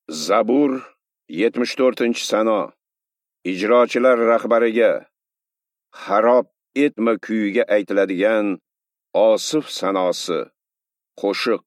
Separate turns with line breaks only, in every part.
Zabur 74-sano. Ijrochilar rahbariga xarob etma kuyiga aytiladigan osif sanosi. Qo'shiq.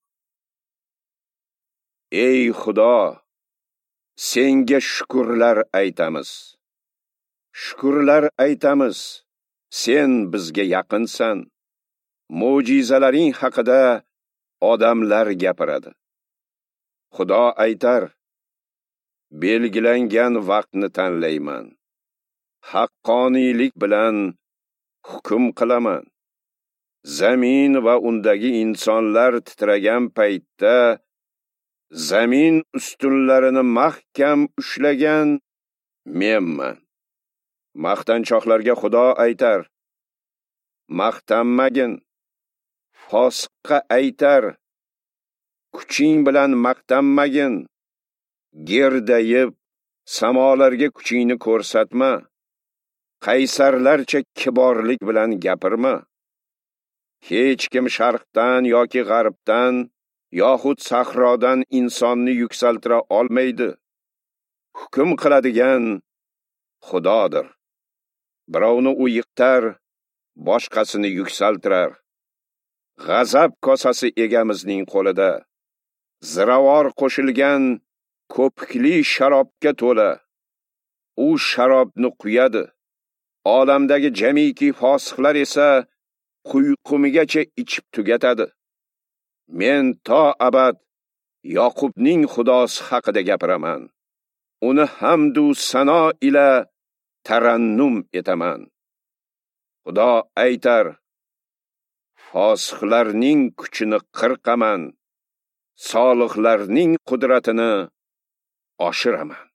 Ey Xudo, senga shukrlar aytamiz. Shukrlar aytamiz. Sen bizga yaqinsan. Mo'jizalaring haqida odamlar gapiradi. Xudo aytar: belgilangan vaqtni tanlayman. Haqqoniylik bilan hukm qilaman. Zamin va undagi insonlar titragan paytda zamin ustunlarini mahkam ushlagan menman. Maqtanchoqlarga Xudo aytar: maqtanmagin. Fosiqqa aytar: kuching bilan maqtanmagin. Gerdayib samolarga kuchingni ko'rsatma. Qaysarlarcha kiborlik bilan gapirma. Hech kim sharqdan yoki g'arbdan yoxud sahrodan insonni yuksaltira olmaydi. Hukm qiladigan Xudodir. Birovni u yiqtar, boshqasini yuksaltirar. G'azab kosasi egamizning qo'lida. Ziravor qo'shilgan ko'pikli sharobga to'la. U sharobni quyadi. Olamdagi jamiki fosiqlar esa quyqumigacha ichib tugatadi. Men to abad Yoqubning Xudosi haqida gapiraman. Uni hamdu sano ila tarannum etaman. Xudo aytar: fosiqlarning kuchini qirqaman. Solihlarning qudratini oshiraman.